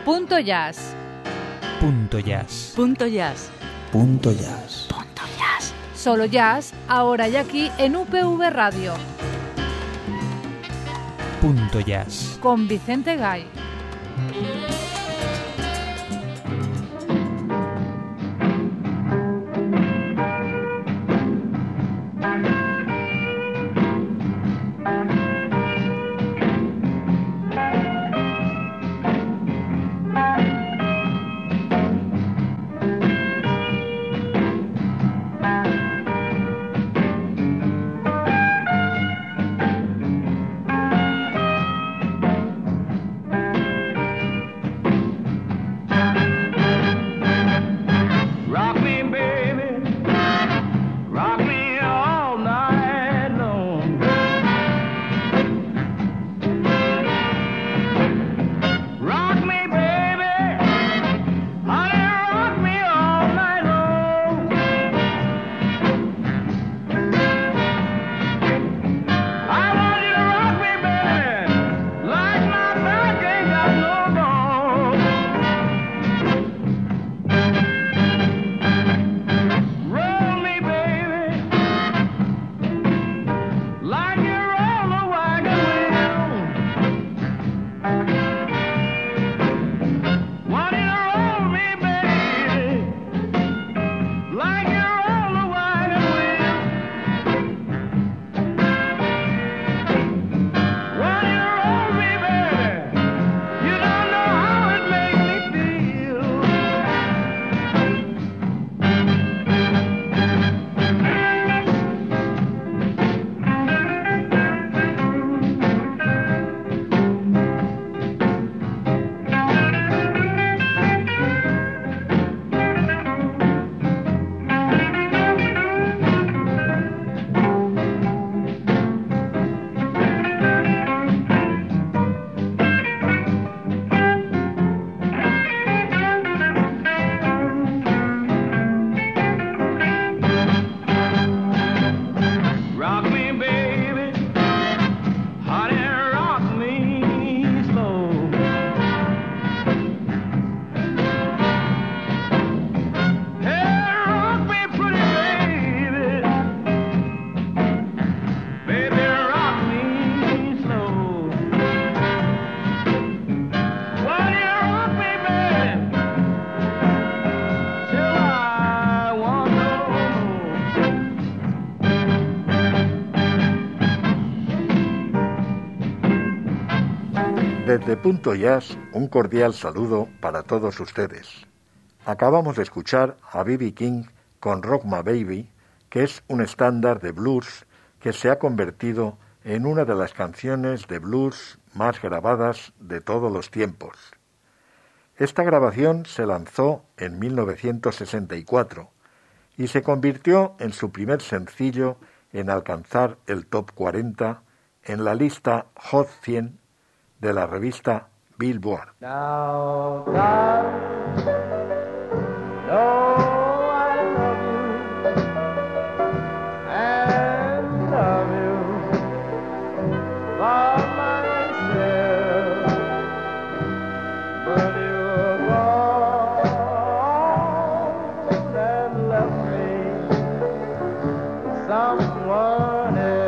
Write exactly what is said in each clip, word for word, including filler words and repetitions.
Punto Jazz. Punto Jazz. Punto Jazz. Punto Jazz. Punto Jazz. Solo jazz, ahora y aquí en U P V Radio. Punto Jazz. Con Vicente Gay. Desde Punto Jazz, un cordial saludo para todos ustedes. Acabamos de escuchar a B B King con Rock My Baby, que es un estándar de blues que se ha convertido en una de las canciones de blues más grabadas de todos los tiempos. Esta grabación se lanzó en mil novecientos sesenta y cuatro y se convirtió en su primer sencillo en alcanzar el top cuarenta en la lista Hot cien de la revista Billboard. Now, God, know I love you and love you for myself, but you're gone and left me someone else.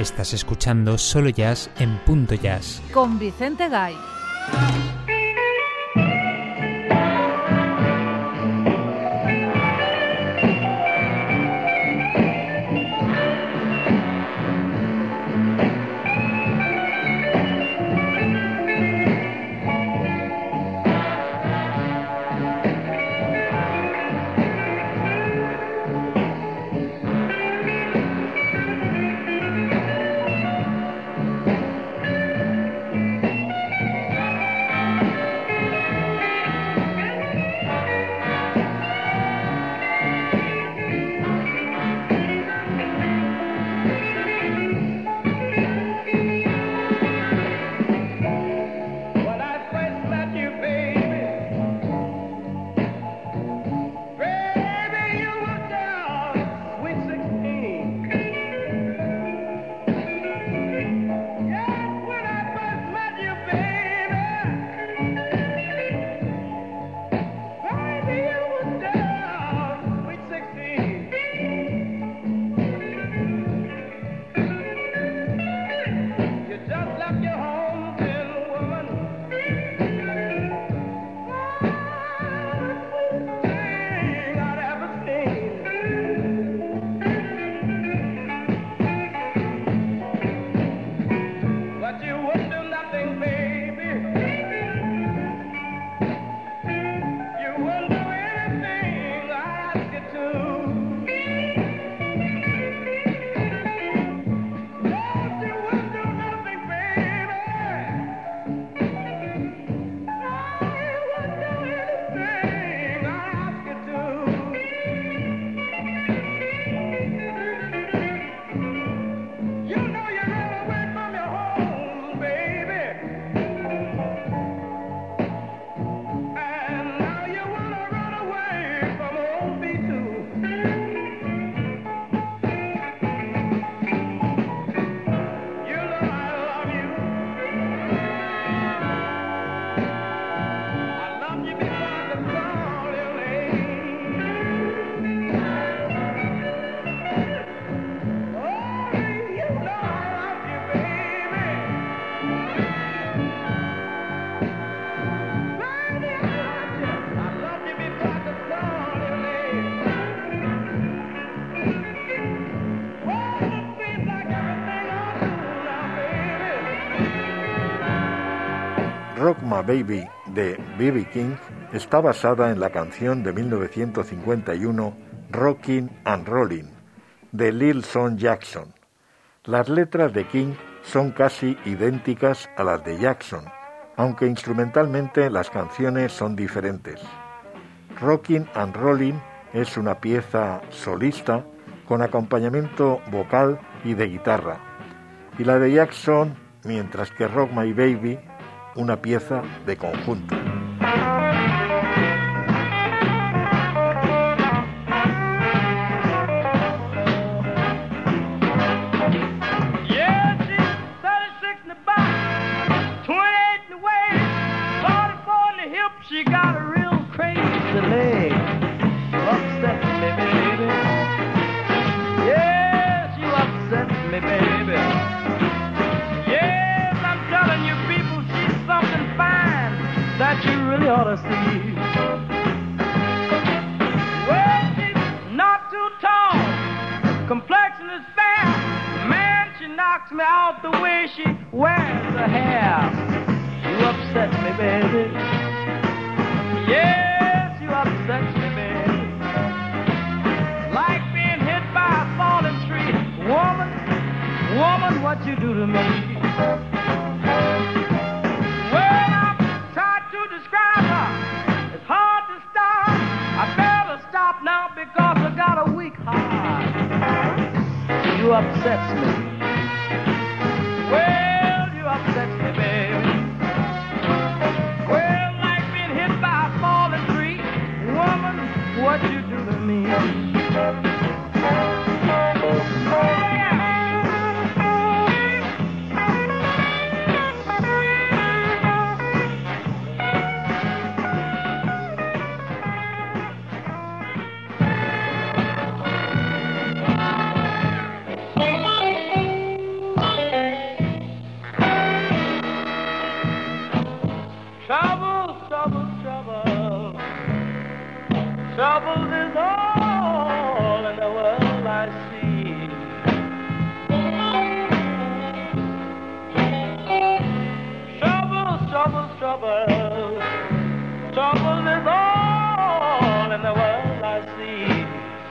Estás escuchando Solo Jazz en Punto Jazz. Con Vicente Gay. Rock My Baby de B B King está basada en la canción de mil novecientos cincuenta y uno Rockin' and Rollin' de Lil Son Jackson. Las letras de King son casi idénticas a las de Jackson, aunque instrumentalmente las canciones son diferentes. Rockin' and Rollin' es una pieza solista con acompañamiento vocal y de guitarra, y la de Jackson, mientras que Rock My Baby, una pieza de conjunto. She got a real crazy leg. Upset me, baby. Yes, you upset me, baby. Yes, I'm telling you people, she's something fine that you really ought to see. Well, she's not too tall, complexion is fair. Man, she knocks me out the way she wears her hair. You upset me, baby. Yes, you upset me, baby. Like being hit by a falling tree. Woman, woman, what you do to me? Well, I've tried to describe her. It's hard to stop. I better stop now because I got a weak heart. You upset me. Well, you upset me, baby. What you do to me? trouble. Trouble is all in the world I see.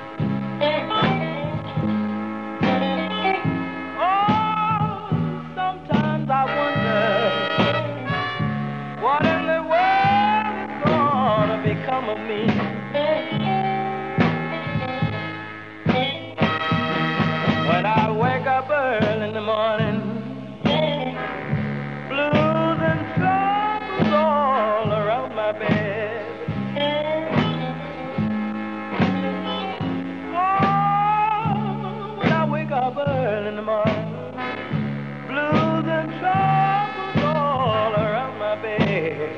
Oh, sometimes I wonder what in the world is gonna become of me. When I wake up early in the morning, blues and troubles all around my bed. Oh, when I wake up early in the morning, blues and troubles all around my bed.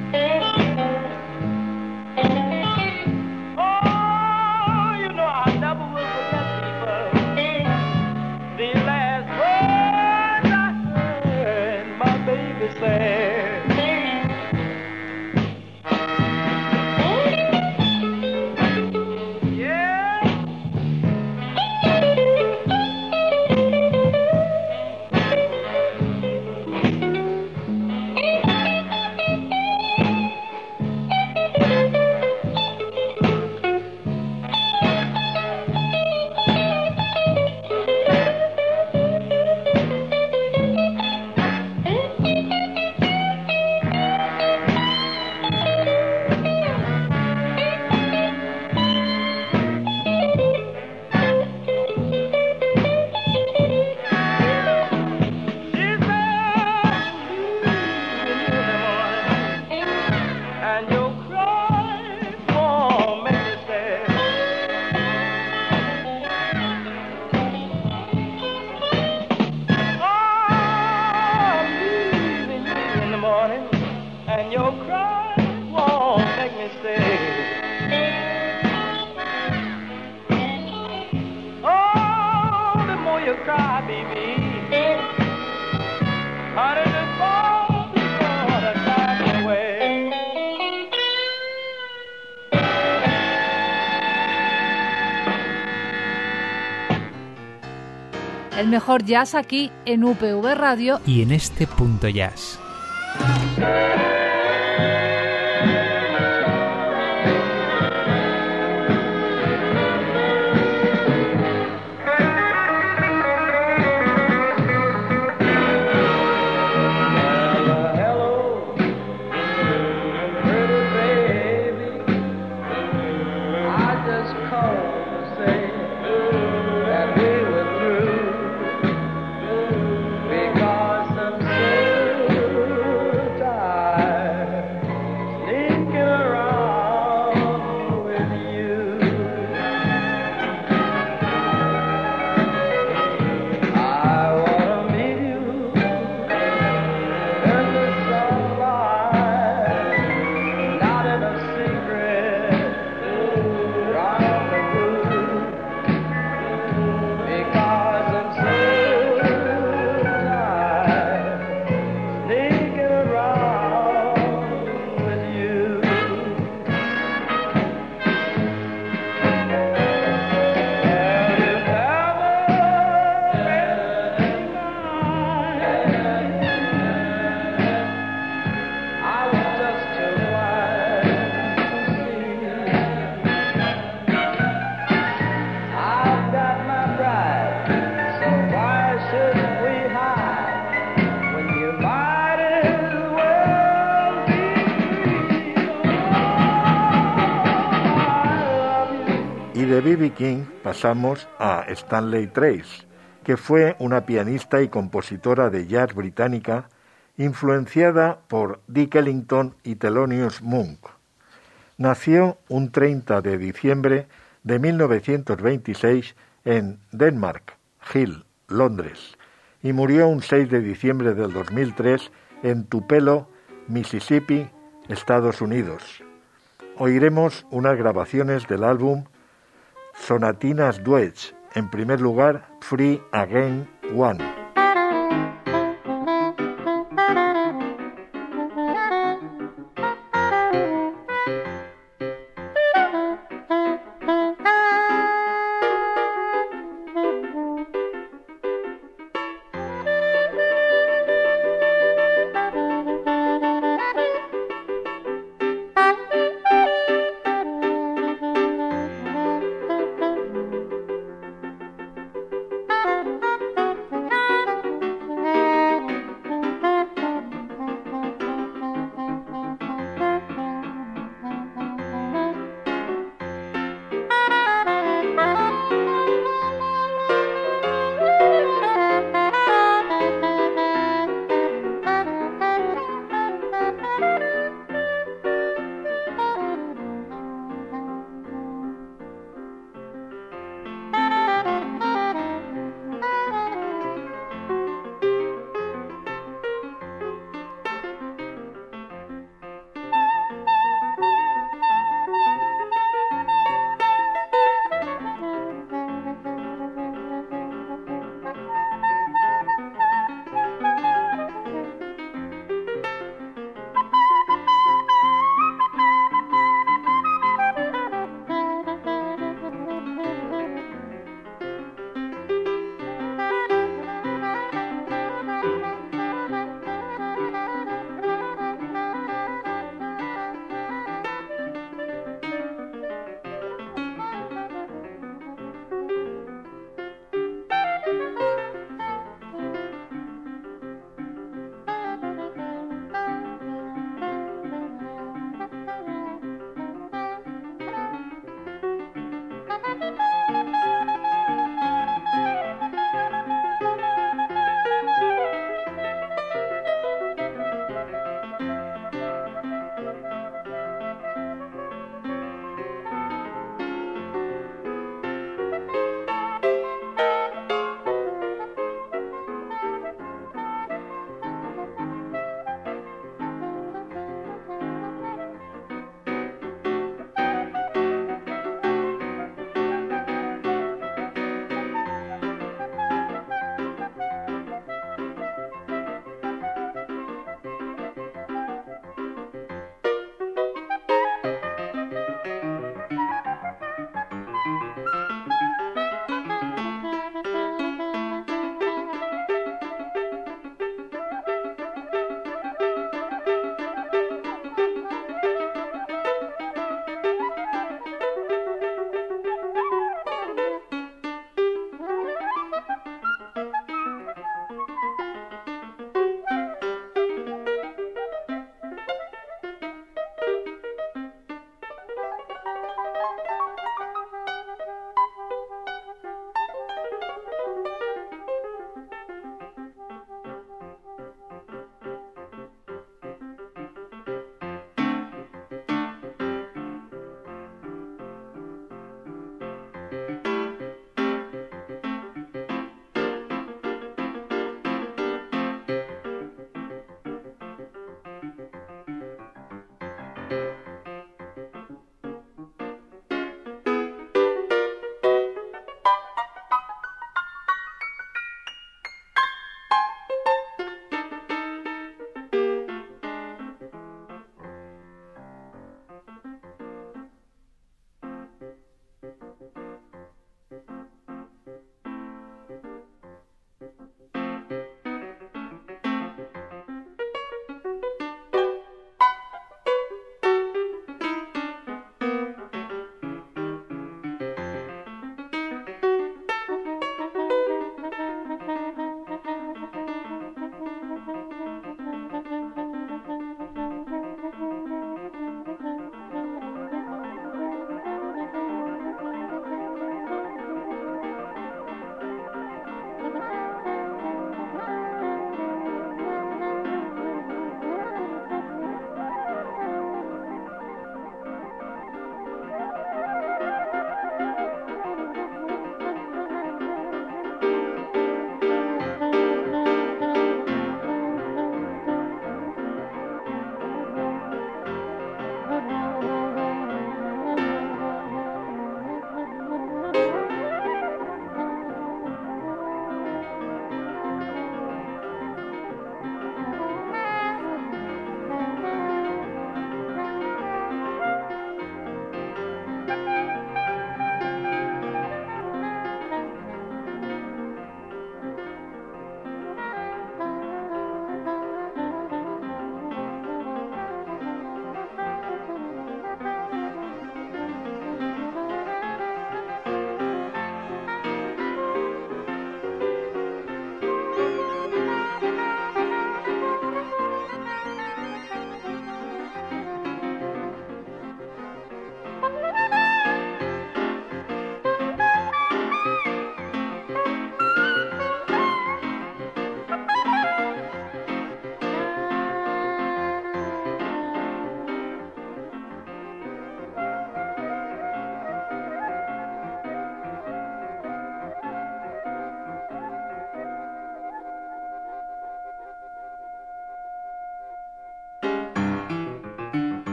Oh, you know I never will forget people. The last words I heard my baby say. El mejor jazz aquí en U P V Radio y en este punto jazz. De B B King pasamos a Stanley Trace, que fue una pianista y compositora de jazz británica influenciada por Duke Ellington y Thelonious Monk. Nació un treinta de diciembre de mil novecientos veintiséis en Denmark Hill, Londres, y murió un seis de diciembre del dos mil tres en Tupelo, Mississippi, Estados Unidos. Oiremos unas grabaciones del álbum Sonatinas Duets, en primer lugar Free Again One.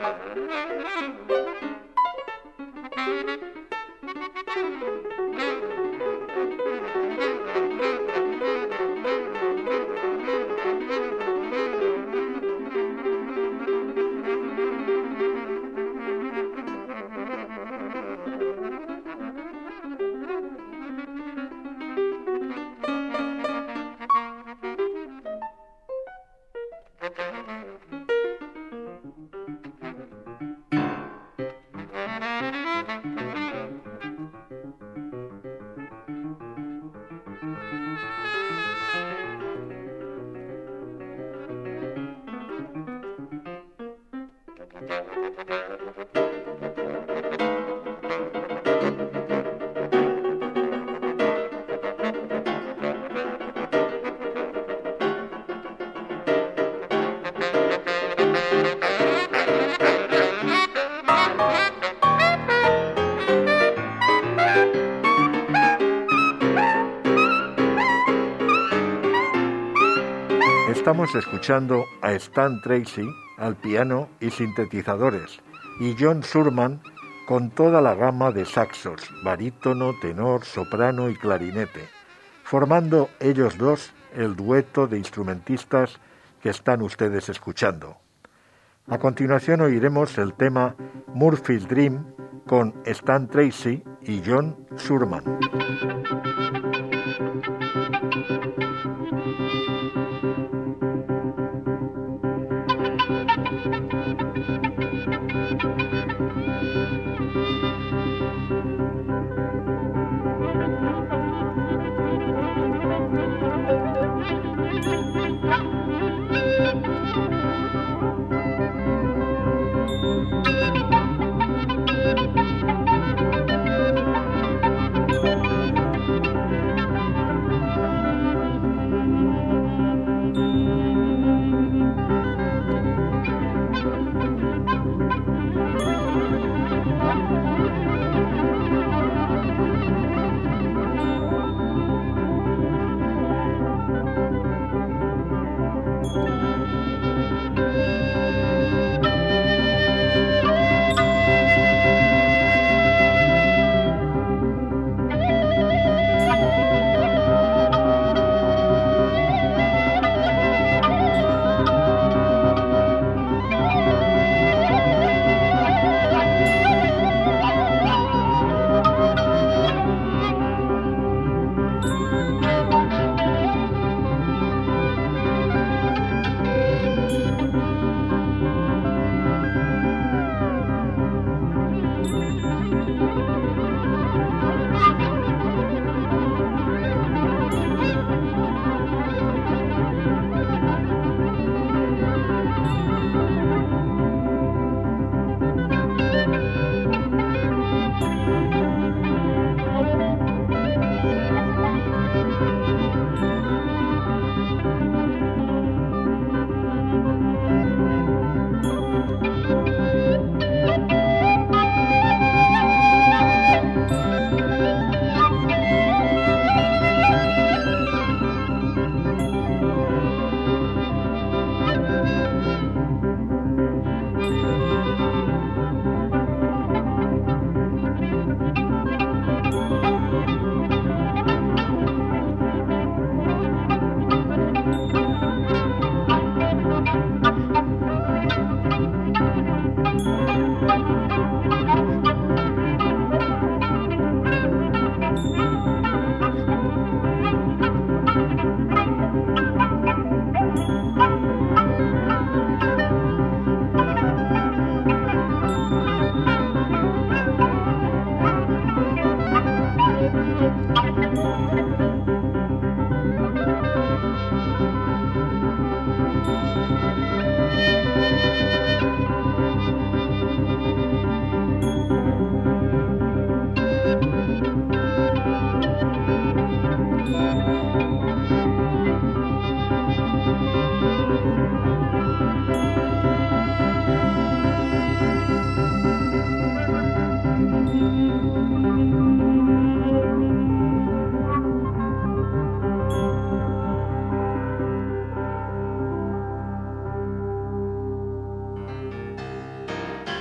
Estamos escuchando a Stan Tracy al piano y sintetizadores y John Surman con toda la gama de saxos, barítono, tenor, soprano y clarinete, formando ellos dos el dueto de instrumentistas que están ustedes escuchando. A continuación oiremos el tema Murphy's Dream con Stan Tracy y John Surman.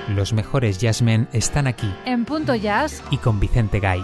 Los mejores jazzmen están aquí. En Punto Jazz. Y con Vicente Gay.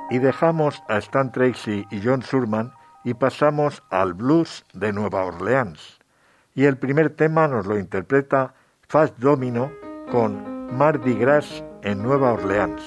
Y dejamos a Stan Tracy y John Surman y pasamos al blues de Nueva Orleans. Y el primer tema nos lo interpreta Fats Domino con Mardi Gras en Nueva Orleans.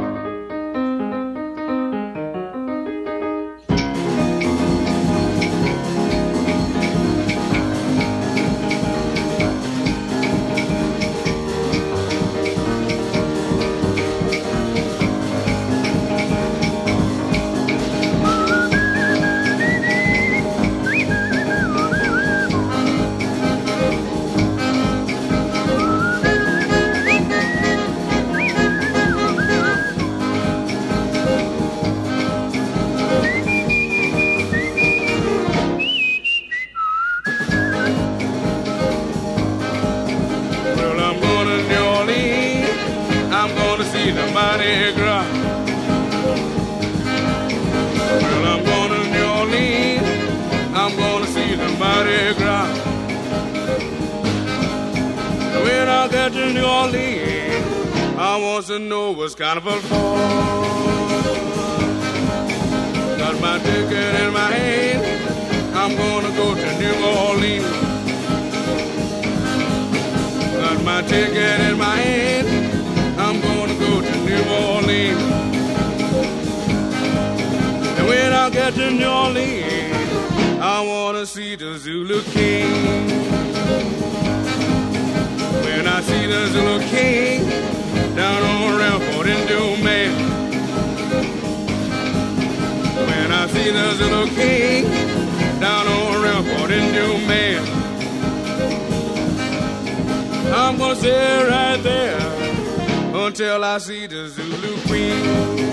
Carnival fall. Got my ticket in my hand. I'm gonna go to New Orleans. Got my ticket in my hand. I'm gonna go to New Orleans. And when I get to New Orleans, I wanna see the Zulu King. When I see the Zulu King down on Rampart in Domain. When I see the Zulu King down on Rampart in Domain, I'm gonna stay right there until I see the Zulu Queen.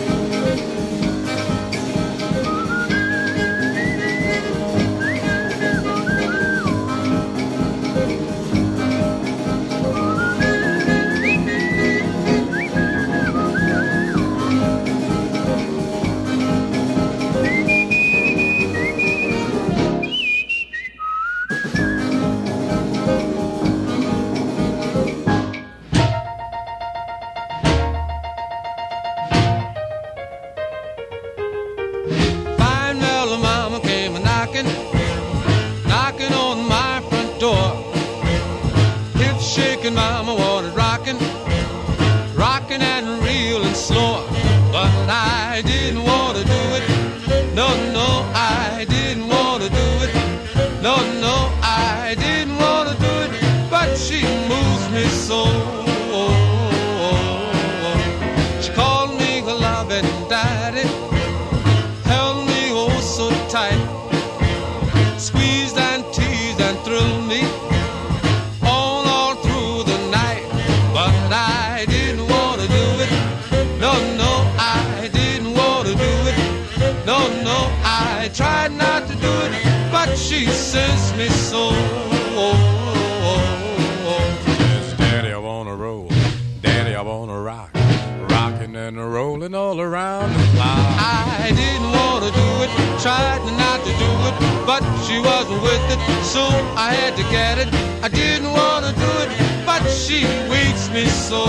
Mama wanted rockin', rockin' and reelin' slow, but I didn't want to do it. No, no, I didn't want to do it. No, no, I didn't want to do it, but she moves me so. She called me her loving daddy, held me oh so tight, squeezed and teased and thrilled me. Tried not to do it, but she says me so. Yes, Daddy, I wanna roll. Daddy, I wanna rock. Rockin' and rollin' all around the clock. I didn't want to do it, tried not to do it, but she wasn't with it, so I had to get it. I didn't want to do it, but she wakes me so.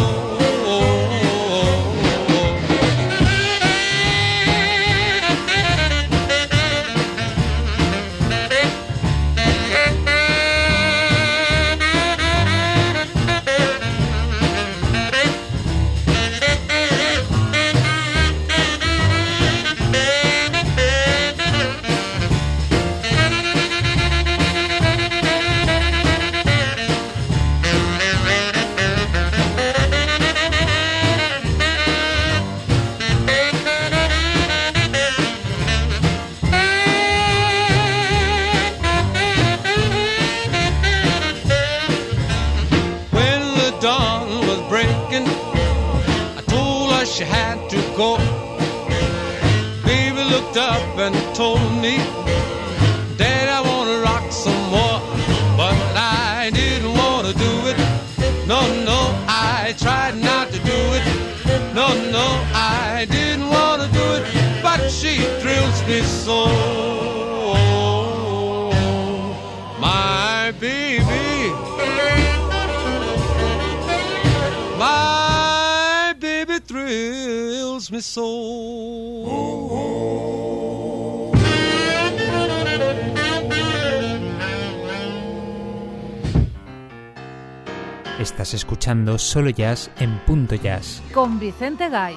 She had to go. Baby looked up and told me, Dad, I want to rock some more. But I didn't want to do it. No, no, I tried not to do it. No, no, I didn't want to do it, but she thrills me so. My baby, my baby thrills me so. Oh, oh. Estás escuchando Solo Jazz en Punto Jazz con Vicente Gay.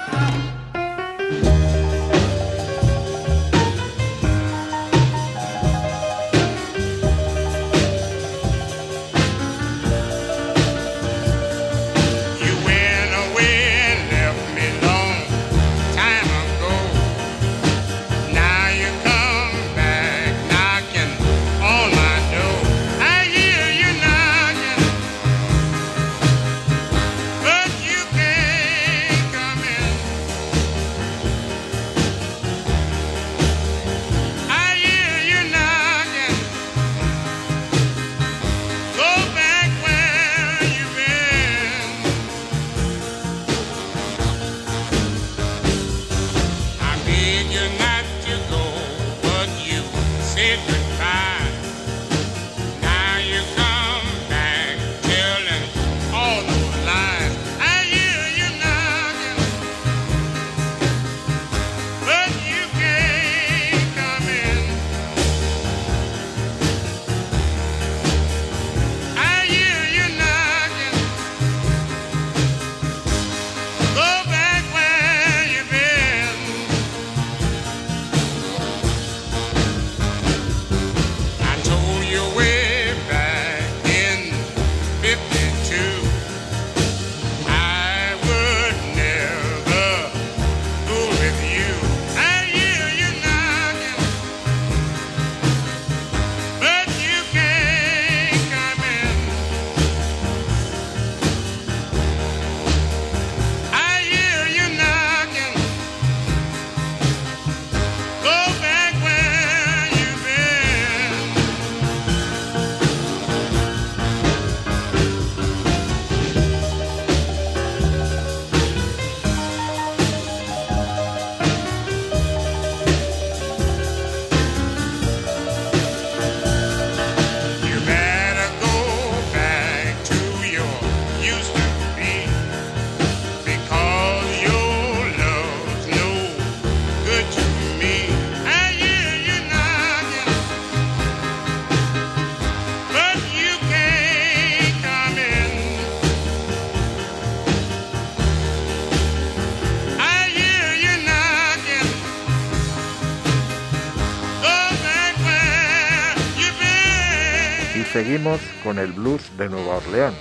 Seguimos con el blues de Nueva Orleans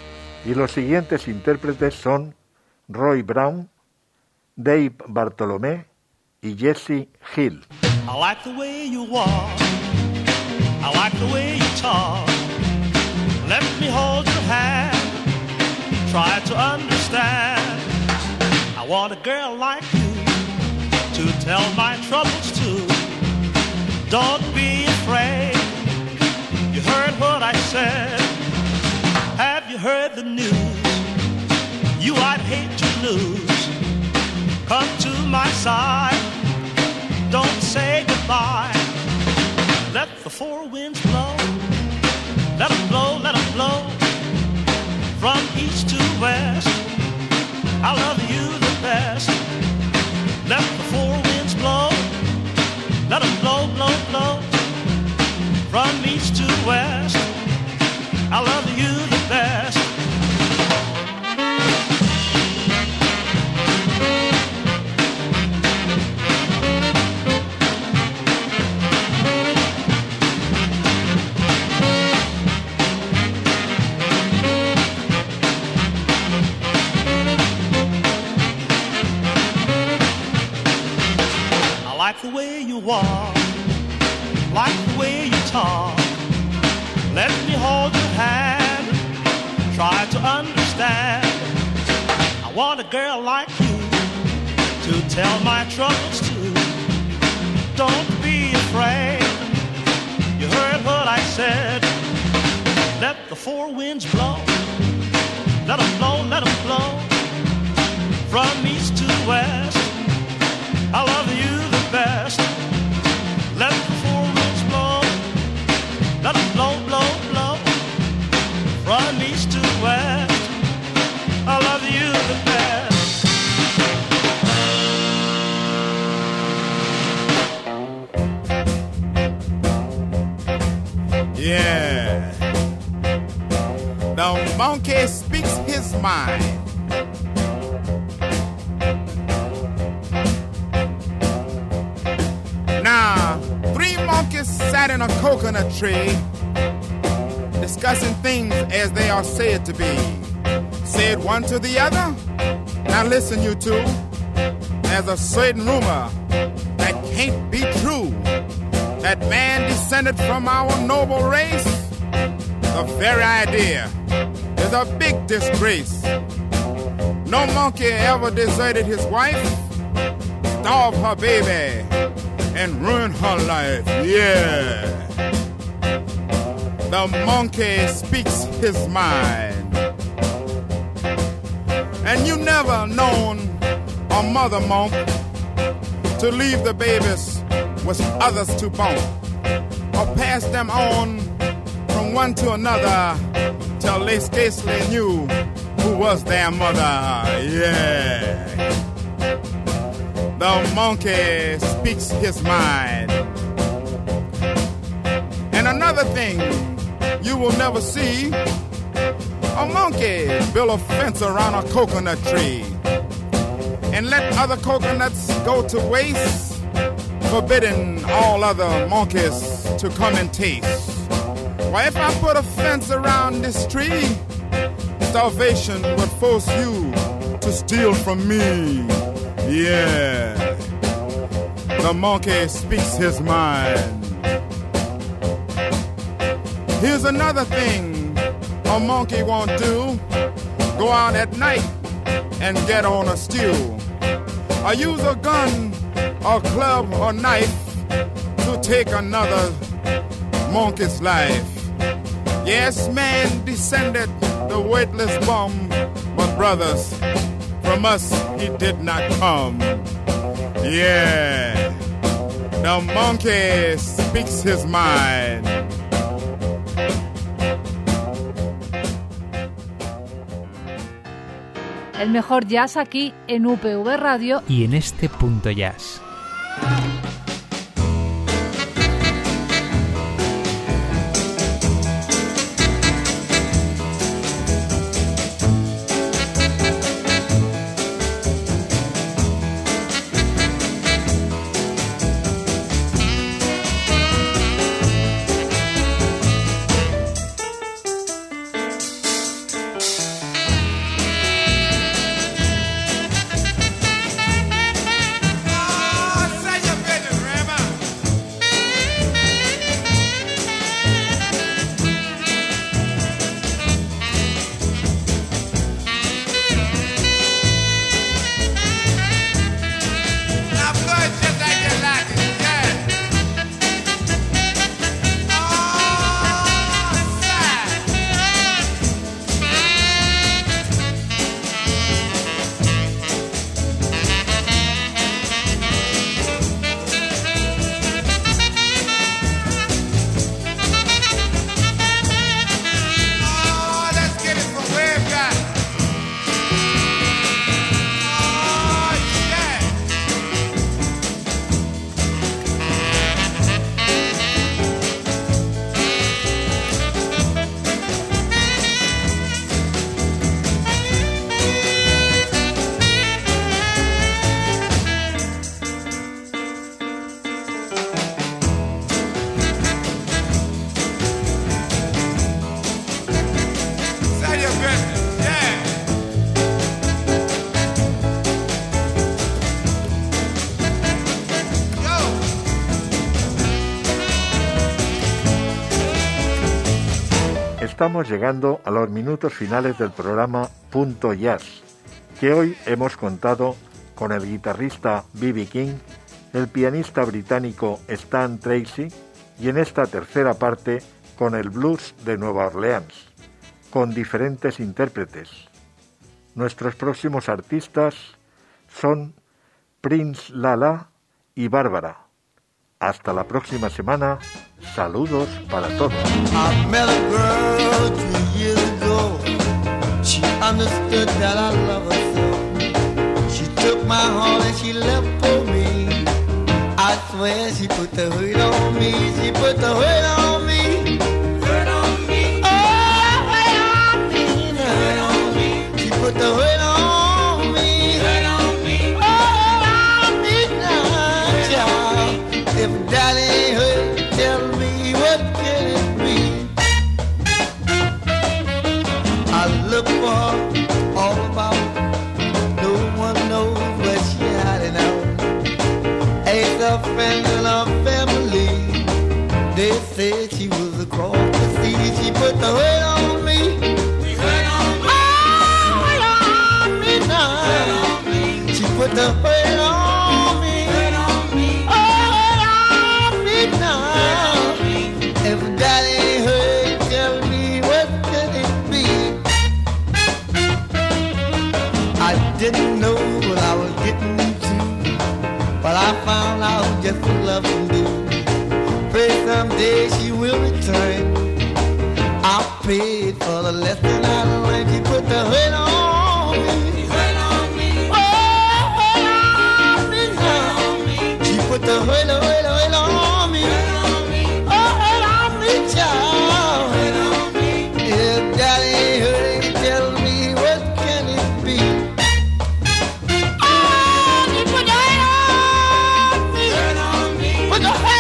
y los siguientes intérpretes son Roy Brown, Dave Bartolomé y Jesse Hill. I like the way you walk, I like the way you talk. Let me hold your hand, try to understand. I want a girl like you to tell my troubles to. Don't be afraid. You heard what I said. Have you heard the news? You I'd hate to lose. Come to my side. Don't say goodbye. Let the four winds blow. Let them blow, let them blow. From east to west. I love you the best. Let the four winds blow. Let them blow, blow, blow. From east to west, I love you the best. I like the way you walk, like the way you talk. Let me hold your hand, try to understand. I want a girl like you to tell my troubles to. Don't be afraid. You heard what I said. Let the four winds blow. Let them blow, let them blow. From east to west, I love you the best. Let the four winds blow. Let them blow, blow, blow. From east to west, I love you the best. The monkey speaks his mind. Now, three monkeys sat in a coconut tree, discussing things as they are said to be. Said one to the other, now listen you two, there's a certain rumor that can't be true, that man descended from our noble race. The very idea is a big disgrace. No monkey ever deserted his wife, starved her baby, and ruined her life. Yeah. The monkey speaks his mind. And you never known a mother monk to leave the babies with others to bump, or pass them on from one to another till they scarcely knew who was their mother. Yeah. The monkey speaks his mind. And another thing you will never see, a monkey build a fence around a coconut tree and let other coconuts go to waste, forbidding all other monkeys to come and taste. Why, if I put a fence around this tree, starvation would force you to steal from me. Yeah, the monkey speaks his mind. Here's another thing a monkey won't do: go out at night and get on a stew, or use a gun or club or knife to take another monkey's life. Yes, man descended the weightless bum, but brothers, from us he did not come. Yeah, the monkey speaks his mind. El mejor jazz aquí en U P V Radio y en este punto jazz. Estamos llegando a los minutos finales del programa Punto Jazz, que hoy hemos contado con el guitarrista B B King, el pianista británico Stan Tracy y en esta tercera parte con el blues de Nueva Orleans, con diferentes intérpretes. Nuestros próximos artistas son Prince Lala y Bárbara. Hasta la próxima semana. Saludos para todos. I met a girl three years ago. She understood that I love her so. She took my heart and she left for me. I swear she put the hurt on me. She put the hurt on me. Hurt on me. Oh, hurt on me. If daddy hurt, tell me what can it be? I look for her all about. No one knows where she hiding out. Ain't a friend in her family. They said she was across the sea. She put the hurt on me. The hurt on me. Oh, hurt on me now. Hurt on me. She put the hurt on me. Hurt on me. Oh, hurt on me now. If daddy hurt, tell me what can it be? I didn't know what I was getting into, but I found out just what love can do. Pray someday she will return. I paid for the lesson I learned. She put the hurt on me. Hurt on me. Oh, hurt on me now. She put the hurt, hurt, hurt on me. Oh, hurt on me, child. Hurt on me. If daddy hurt, tell me what can it be? Oh, she put the hurt on me. Hurt on me. Put the hurt.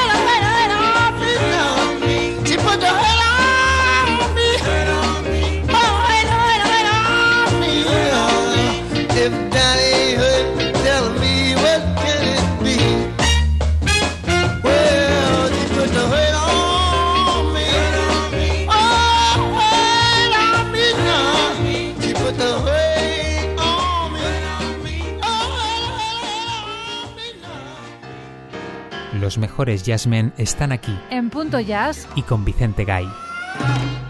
If daddy hurt, tell me what can it be? Well, she put the hurt on me. Oh, hurt on me now. She put the hurt on me. Oh, hurt on me now. Los mejores jazzmen están aquí. En Punto Jazz y con Vicente Gay.